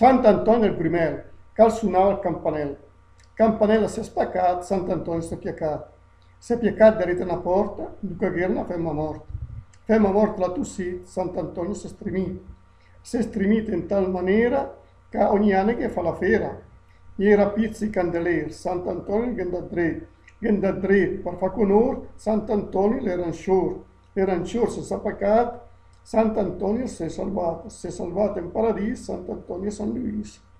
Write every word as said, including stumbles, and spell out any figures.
Sant'Antonio il Grimel, cal suonava il campanello. Campanella si è spaccato, Sant'Antonio si è piecato. Si è piecato darete una porta, duca che era una femma morta. Femma morta la tossì, Sant'Antonio si è strimito. Si è strimito in tal maniera che ogni anno che fa la fera. Era pizzi candeler, Sant'Antonio che andà dritto, che andà dritto, per far onore, Sant'Antonio l'erancior. L'erancior si è peccato, Sant'Antonio si è salvato, si è salvato in paradiso, Sant'Antonio e San Luis.